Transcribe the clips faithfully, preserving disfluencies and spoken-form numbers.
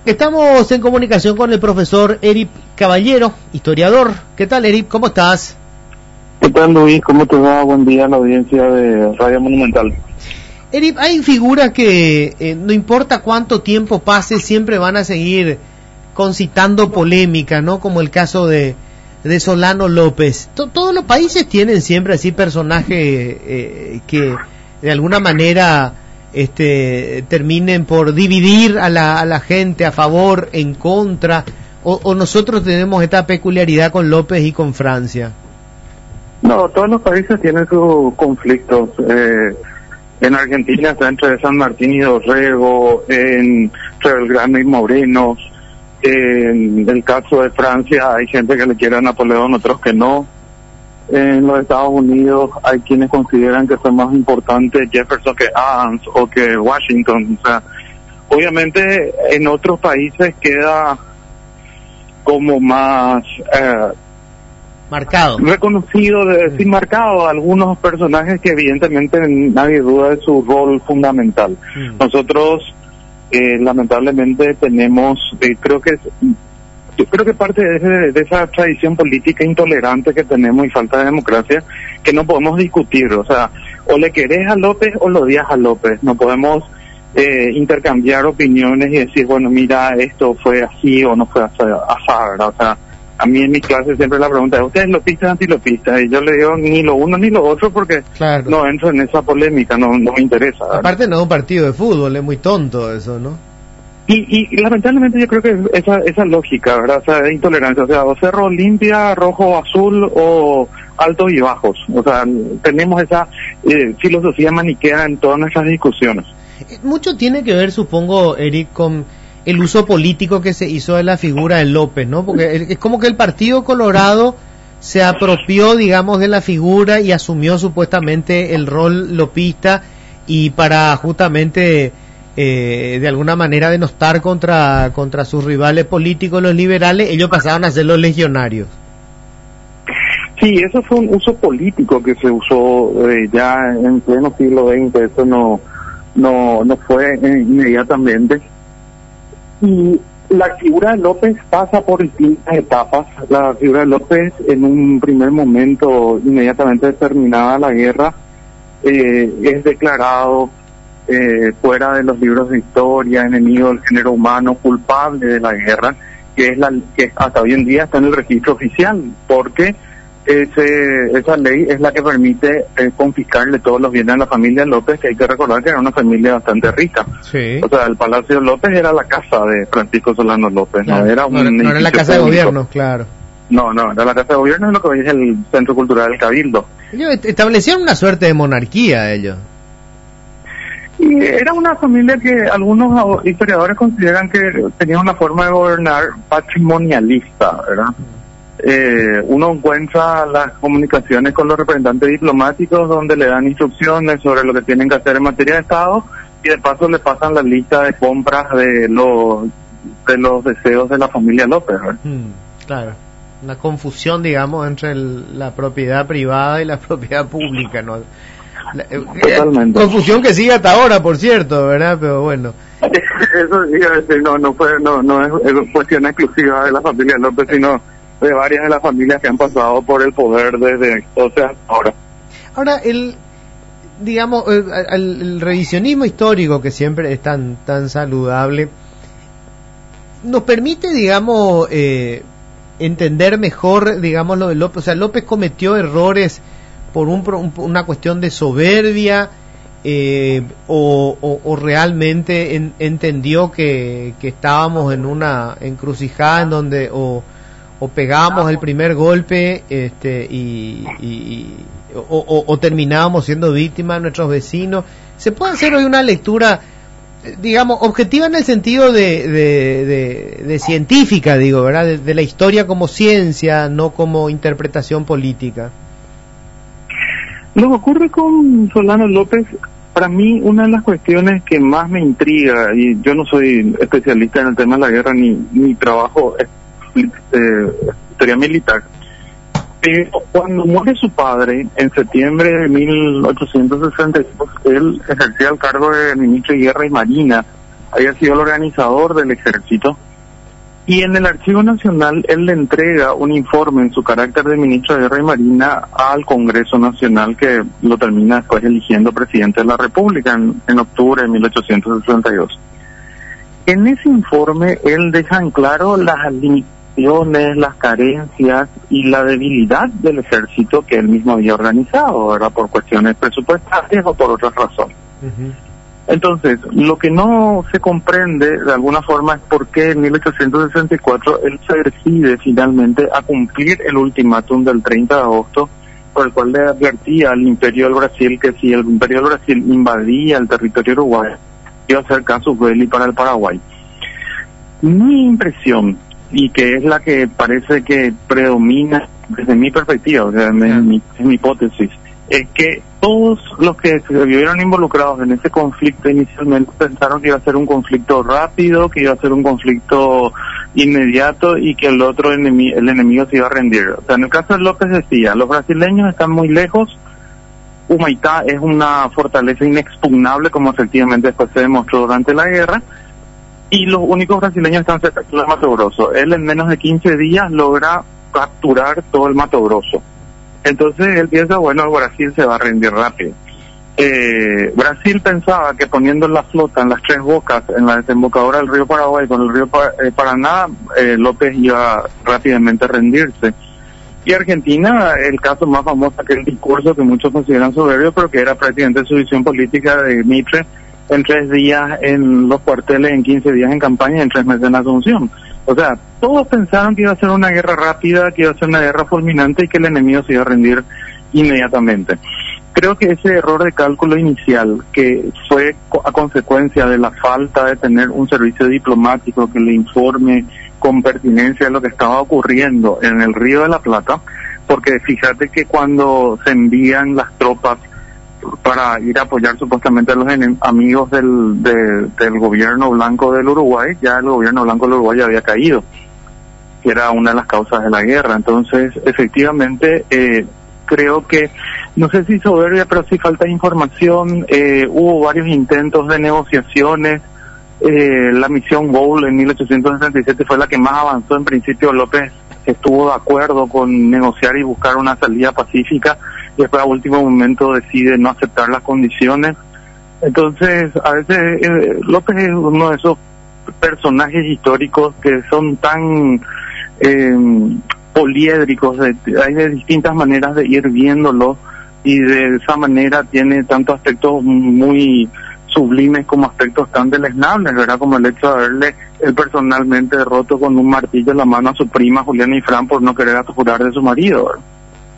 Estamos en comunicación con el profesor Eric Caballero, historiador. ¿Qué tal, Eric? ¿Cómo estás? ¿Qué tal, Luis? ¿Cómo te va? Buen día a la audiencia de Radio Monumental. Eric, hay figuras que eh, no importa cuánto tiempo pase, siempre van a seguir concitando polémica, ¿no? Como el caso de, de Solano López. T- todos los países tienen siempre así personajes eh, que de alguna manera este, terminen por dividir a la, a la gente a favor, en contra, o, o nosotros tenemos esta peculiaridad con López y con Francia. No, todos los países tienen sus conflictos. Eh, en Argentina está entre San Martín y Dorrego, en Belgrano y Moreno. En el caso de Francia hay gente que le quiere a Napoleón, otros que no. En los Estados Unidos hay quienes consideran que son más importantes Jefferson que Adams o que Washington. O sea, obviamente en otros países queda como más eh, marcado, reconocido, de decir, marcado algunos personajes que evidentemente nadie duda de su rol fundamental. Mm. Nosotros eh, lamentablemente tenemos, eh, creo que es, yo creo que parte de, ese, de esa tradición política intolerante que tenemos y falta de democracia, que no podemos discutir. O sea, o le querés a López o lo odias a López. No podemos eh, intercambiar opiniones y decir, bueno, mira, esto fue así o no fue así, ¿verdad? O sea, a mí en mi clase siempre la pregunta es, ¿usted es lopista o antilopista? Y yo le digo ni lo uno ni lo otro porque claro, no entro en esa polémica, no, no me interesa, ¿verdad? Aparte no es un partido de fútbol, es muy tonto eso, ¿no? Y, y lamentablemente yo creo que esa esa lógica, ¿verdad? O sea, de intolerancia, o sea, o cerro limpia, rojo o azul, o altos y bajos. O sea, tenemos esa eh, filosofía maniquea en todas nuestras discusiones. Mucho tiene que ver, supongo, Eric, con el uso político que se hizo de la figura de López, ¿no? Porque es como que el Partido Colorado se apropió, digamos, de la figura y asumió supuestamente el rol lopista, y para justamente eh, de alguna manera denostar contra contra sus rivales políticos, los liberales, ellos pasaron a ser los legionarios. Sí, eso fue un uso político que se usó eh, ya en pleno siglo veinte, eso no no no fue eh, inmediatamente. Y la figura de López pasa por distintas etapas. La figura de López, en un primer momento, inmediatamente terminada la guerra, eh, es declarado eh, fuera de los libros de historia, enemigo del género humano, culpable de la guerra, que es la que hasta hoy en día está en el registro oficial, porque ese esa ley es la que permite eh, confiscarle todos los bienes a la familia López, que hay que recordar que era una familia bastante rica. Sí. O sea, el Palacio López era la casa de Francisco Solano López, claro, no era un no, no era la casa público. De gobierno, claro. No, no, era la casa de gobierno, es lo que hoy es el Centro Cultural del Cabildo. Ellos establecieron una suerte de monarquía, ellos. Y era una familia que algunos historiadores consideran que tenía una forma de gobernar patrimonialista, ¿verdad? Eh, uno encuentra las comunicaciones con los representantes diplomáticos donde le dan instrucciones sobre lo que tienen que hacer en materia de Estado, y de paso le pasan la lista de compras de los de los deseos de la familia López, ¿verdad? Mm, claro, una confusión, digamos, entre el, la propiedad privada y la propiedad pública, ¿no? La, eh, Totalmente. Confusión que sigue hasta ahora, por cierto, ¿verdad? Pero bueno. Eso sí, no, no fue, no, no es, es cuestión exclusiva de la familia López, sino de varias de las familias que han pasado por el poder desde entonces hasta ahora. Ahora, el, digamos, el, el, el revisionismo histórico, que siempre es tan, tan saludable, nos permite, digamos, eh, entender mejor, digamos, lo de López. O sea, López cometió errores por un, un, una cuestión de soberbia, eh, o, o, o realmente en, entendió que, que estábamos en una encrucijada en donde o o pegábamos el primer golpe este y, y o, o, o terminábamos siendo víctimas de nuestros vecinos. Se puede hacer hoy una lectura, digamos, objetiva en el sentido de de, de, de científica, digo, ¿verdad? De, de la historia como ciencia, no como interpretación política. Lo que ocurre con Solano López, para mí, una de las cuestiones que más me intriga, y yo no soy especialista en el tema de la guerra, ni, ni trabajo Eh, historia militar, pero cuando muere su padre en septiembre de mil ochocientos sesenta y dos, él ejercía el cargo de ministro de Guerra y Marina había sido el organizador del ejército, y en el Archivo Nacional él le entrega un informe en su carácter de ministro de Guerra y Marina al Congreso Nacional, que lo termina después eligiendo presidente de la República en, en octubre de mil ochocientos sesenta y dos. En ese informe él deja en claro las limitaciones, las carencias y la debilidad del ejército que él mismo había organizado, ¿verdad? Por cuestiones presupuestarias o por otras razones. Uh-huh. Entonces, lo que no se comprende de alguna forma es por qué en mil ochocientos sesenta y cuatro él se decide finalmente a cumplir el ultimátum del treinta de agosto, por el cual le advertía al Imperio del Brasil que si el Imperio del Brasil invadía el territorio uruguayo, iba a hacer casus belli para el Paraguay. Mi impresión, y que es la que parece que predomina desde mi perspectiva, o sea, mi, mi, mi hipótesis, es que todos los que se vieron involucrados en ese conflicto inicialmente pensaron que iba a ser un conflicto rápido, que iba a ser un conflicto inmediato y que el otro enemigo, el enemigo se iba a rendir. O sea, en el caso de López decía, los brasileños están muy lejos, Humaitá es una fortaleza inexpugnable, como efectivamente después se demostró durante la guerra, y los únicos brasileños están cerca del Mato Grosso. Él en menos de quince días logra capturar todo el Mato Grosso. Entonces él piensa, bueno, Brasil se va a rendir rápido. Eh, Brasil pensaba que poniendo la flota en las tres bocas, en la desembocadura del río Paraguay con el río Par- eh, Paraná, eh, López iba rápidamente a rendirse. Y Argentina, el caso más famoso, aquel discurso que muchos consideran soberbio, pero que era prácticamente su visión política de Mitre, en tres días en los cuarteles, en quince días en campaña y en tres meses en Asunción. O sea, todos pensaron que iba a ser una guerra rápida, que iba a ser una guerra fulminante y que el enemigo se iba a rendir inmediatamente. Creo que ese error de cálculo inicial, que fue a consecuencia de la falta de tener un servicio diplomático que le informe con pertinencia de lo que estaba ocurriendo en el Río de la Plata, porque fíjate que cuando se envían las tropas para ir a apoyar supuestamente a los enem- amigos del, de, del gobierno blanco del Uruguay, ya el gobierno blanco del Uruguay había caído, que era una de las causas de la guerra. Entonces, efectivamente, eh, creo que, no sé si soberbia, pero sí falta información. Eh, hubo varios intentos de negociaciones. Eh, la misión Gaulle en mil ochocientos sesenta y siete fue la que más avanzó. En principio López estuvo de acuerdo con negociar y buscar una salida pacífica, y después a último momento decide no aceptar las condiciones. Entonces, a veces eh, López es uno de esos personajes históricos que son tan eh, poliédricos, de, hay de distintas maneras de ir viéndolo, y de esa manera tiene tanto aspectos muy sublimes como aspectos tan deleznables, ¿verdad? Como el hecho de haberle él personalmente roto con un martillo la mano a su prima Juliana Ifrán por no querer asegurar de su marido, ¿verdad?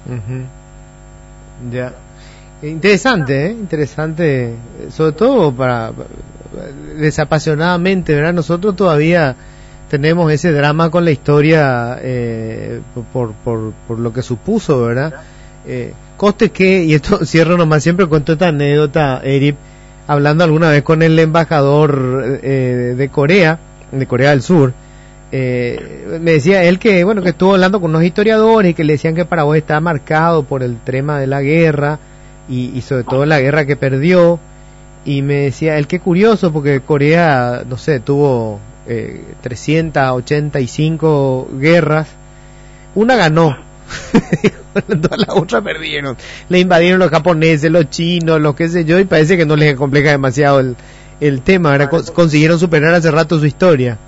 Uh-huh. Ya. Interesante, ¿eh? Interesante, sobre todo para, para desapasionadamente, ¿verdad? Nosotros todavía tenemos ese drama con la historia eh, por, por, por lo que supuso, ¿verdad? Eh, coste que, y esto cierro nomás, siempre cuento esta anécdota, Eric, hablando alguna vez con el embajador eh, de Corea, de Corea del Sur, eh, me decía él que, bueno, que estuvo hablando con unos historiadores y que le decían que Paraguay está marcado por el tema de la guerra y, y sobre todo la guerra que perdió, y me decía él que curioso porque Corea, no sé, tuvo eh, trescientas ochenta y cinco guerras, una ganó, todas las otras perdieron, le invadieron los japoneses, los chinos, los qué sé yo, y parece que no les complica demasiado el, el tema, ¿verdad? Cons- consiguieron superar hace rato su historia.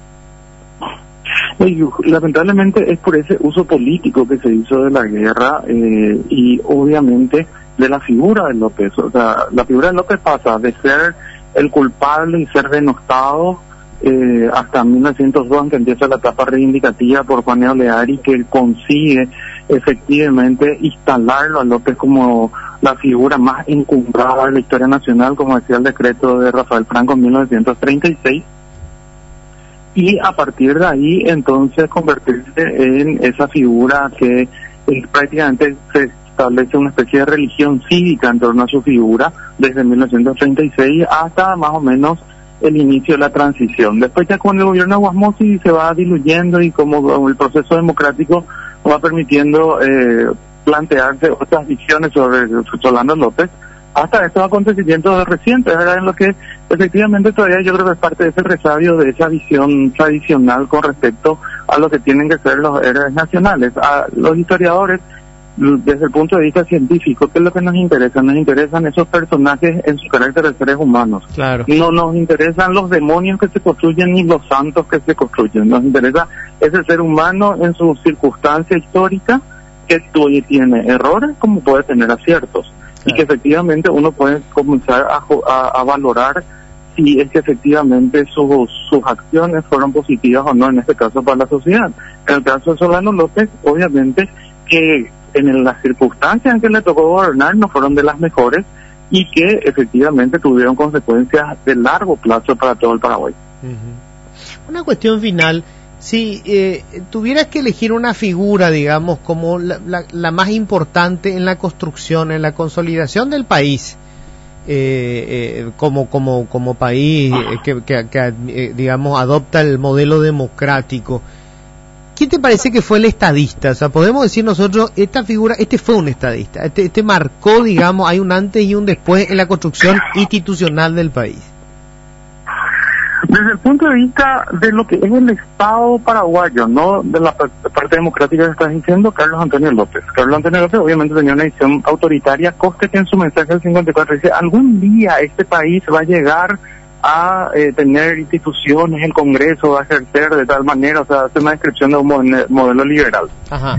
Lamentablemente es por ese uso político que se hizo de la guerra eh, y obviamente de la figura de López. O sea, la figura de López pasa de ser el culpable y ser denostado eh, hasta mil novecientos dos, que empieza la etapa reivindicativa por Juan Oleari, que él consigue efectivamente instalarlo a López como la figura más encumbrada de la historia nacional, como decía el decreto de Rafael Franco en mil novecientos treinta y seis. Y a partir de ahí entonces convertirse en esa figura que eh, prácticamente se establece una especie de religión cívica en torno a su figura desde mil novecientos treinta y seis hasta más o menos el inicio de la transición. Después ya con el gobierno de Guasmosi se va diluyendo y como el proceso democrático va permitiendo eh, plantearse otras visiones sobre Solano López, hasta estos acontecimientos recientes, ¿verdad? En lo que efectivamente todavía yo creo que es parte de ese resabio, de esa visión tradicional con respecto a lo que tienen que ser los héroes nacionales. A los historiadores, desde el punto de vista científico, ¿qué es lo que nos interesa? Nos interesan esos personajes en su carácter de seres humanos. Claro. No nos interesan los demonios que se construyen ni los santos que se construyen. Nos interesa ese ser humano en su circunstancia histórica, que tiene errores como puede tener aciertos. Claro. Y que efectivamente uno puede comenzar a, a, a valorar si es que efectivamente sus, sus acciones fueron positivas o no, en este caso para la sociedad. En el caso de Solano López, obviamente que en las circunstancias en que le tocó gobernar no fueron de las mejores y que efectivamente tuvieron consecuencias de largo plazo para todo el Paraguay. Uh-huh. Una cuestión final, si eh, tuvieras que elegir una figura, digamos, como la, la, la más importante en la construcción, en la consolidación del país, eh, eh, como como como país eh, que, que, que eh, digamos adopta el modelo democrático, ¿quién te parece que fue el estadista? O sea, podemos decir nosotros, esta figura, este fue un estadista, este, este marcó, digamos, hay un antes y un después en la construcción institucional del país. Desde el punto de vista de lo que es el Estado paraguayo, no de la parte democrática que estás diciendo, Carlos Antonio López. Carlos Antonio López obviamente tenía una visión autoritaria, coste que en su mensaje del cincuenta y cuatro dice, algún día este país va a llegar a eh, tener instituciones, el Congreso va a ejercer de tal manera, o sea, hace una descripción de un modelo, modelo liberal. Ajá.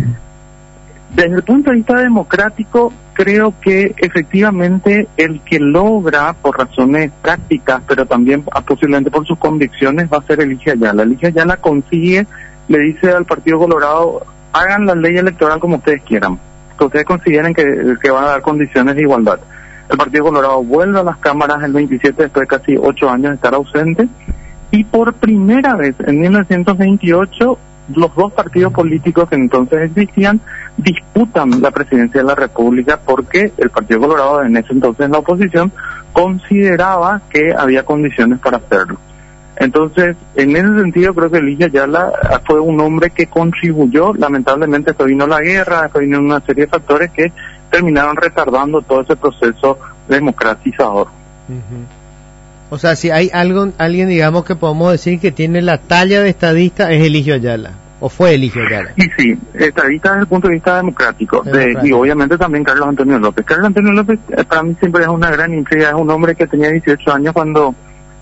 Desde el punto de vista democrático, creo que efectivamente el que logra, por razones prácticas, pero también posiblemente por sus convicciones, va a ser Eligio Ayala. Eligio Ayala consigue, le dice al Partido Colorado, hagan la ley electoral como ustedes quieran, que ustedes consideren que, que van a dar condiciones de igualdad. El Partido Colorado vuelve a las cámaras el veintisiete después de casi ocho años de estar ausente, y por primera vez en mil novecientos veintiocho los dos partidos políticos que entonces existían disputan la presidencia de la República porque el Partido Colorado, en ese entonces en la oposición, consideraba que había condiciones para hacerlo. Entonces, en ese sentido, creo que Eligio Ayala fue un hombre que contribuyó. Lamentablemente, después vino la guerra, después vino una serie de factores que terminaron retardando todo ese proceso democratizador. Uh-huh. O sea, si hay algo, alguien, digamos, que podemos decir que tiene la talla de estadista, es Eligio Ayala, o fue Eligio Ayala. Y sí, estadista desde el punto de vista democrático, democrático. De, y obviamente también Carlos Antonio López. Carlos Antonio López, para mí siempre es una gran intriga, es un hombre que tenía dieciocho años cuando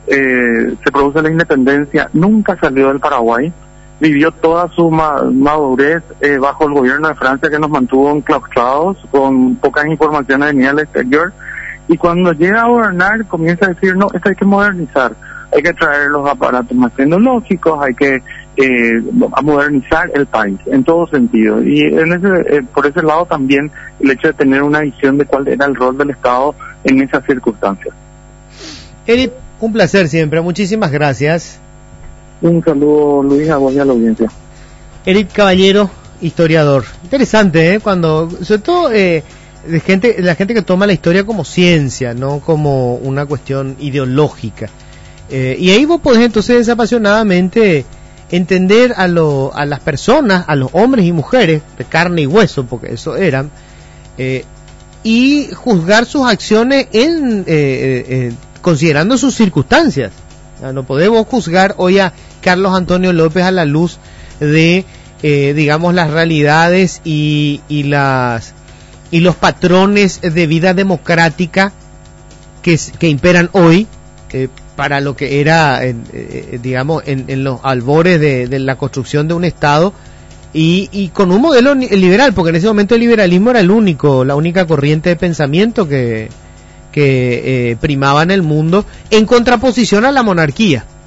eh, se produce la independencia, nunca salió del Paraguay, vivió toda su ma- madurez eh, bajo el gobierno de Francia, que nos mantuvo enclaustrados, con pocas informaciones venía del exterior, y cuando llega a gobernar comienza a decir, no, esto hay que modernizar, hay que traer los aparatos más tecnológicos, hay que eh, a modernizar el país, en todo sentido, y en ese eh, por ese lado también el hecho de tener una visión de cuál era el rol del Estado en esas circunstancias. Eric, un placer siempre, muchísimas gracias. Un saludo, Luis, a vos y a la audiencia. Eric Caballero, historiador. Interesante, ¿eh? Cuando, sobre todo, eh, de gente, la gente que toma la historia como ciencia, no como una cuestión ideológica. Eh, y ahí vos podés entonces desapasionadamente entender a, lo, a las personas, a los hombres y mujeres, de carne y hueso, porque eso eran, eh, y juzgar sus acciones en, eh, eh, considerando sus circunstancias. No podemos juzgar hoy a Carlos Antonio López a la luz de, eh, digamos, las realidades y, y las y los patrones de vida democrática que, que imperan hoy eh, para lo que era, eh, eh, digamos, en, en los albores de, de la construcción de un Estado y, y con un modelo liberal, porque en ese momento el liberalismo era el único, la única corriente de pensamiento que que eh, primaba en el mundo, en contraposición a la monarquía.